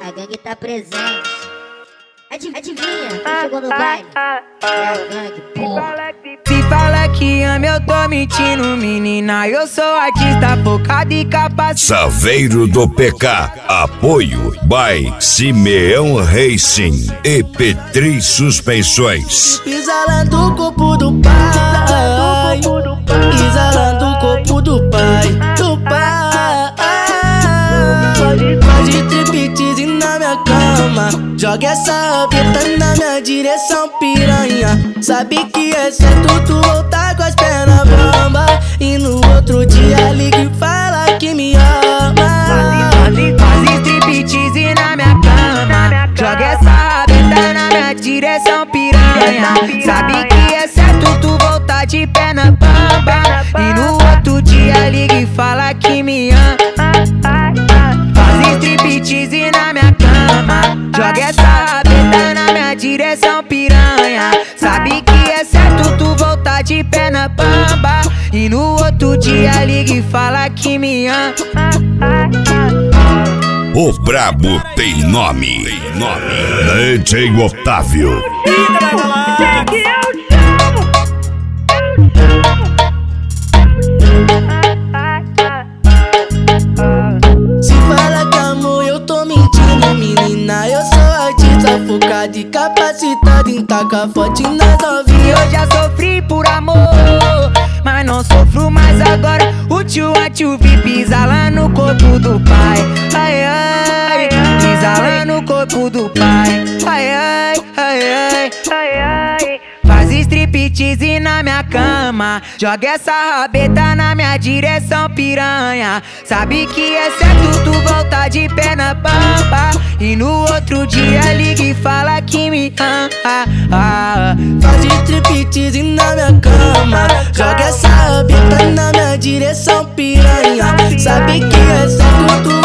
A gangue tá presente. Adivinha, quem chegou no baile? É a gangue, porra. Se fala que ama, eu tô mentindo, menina. Eu sou artista focado e capacitado. Saveiro do PK. Apoio by Simeão Racing e Petri Suspensões. Exalando o corpo do pai, exalando o corpo do pai, do pai. Faz striptease na minha cama, joga essa rabeta na minha direção, piranha. Sabe que é certo tu voltar com as pernas bamba e no outro dia liga e fala que me ama. Faz striptease na minha cama, joga essa rabeta na minha direção, piranha. Sabe que é certo tu voltar de pé na bamba e no outro dia liga e fala que me ama. Faz striptease na minha cama, joga essa rabeta na minha direção, piranha. Sabe que é certo tu voltar de pé na bamba e no outro dia liga e fala que me ama. O brabo tem nome. DJ Otávio. Se fala que amor, eu tô mentindo, menina. Eu sou artista focado e capacitado em tacar forte nas novinhas. Eu já sofri por amor, mas não sofro mais agora. O tio vi pisa lá no corpo do pai. Ai, ai, pisa lá no corpo do pai. Ai, ai, ai, ai, ai, ai. Faz striptease na minha cama, joga essa rabeta na minha direção, piranha. Sabe que é certo tu voltar de pé na pampa e no outro dia liga e fala que me ama. Faz striptease na minha cama, joga essa rabeta na minha direção, piranha. Sabe que é certo tu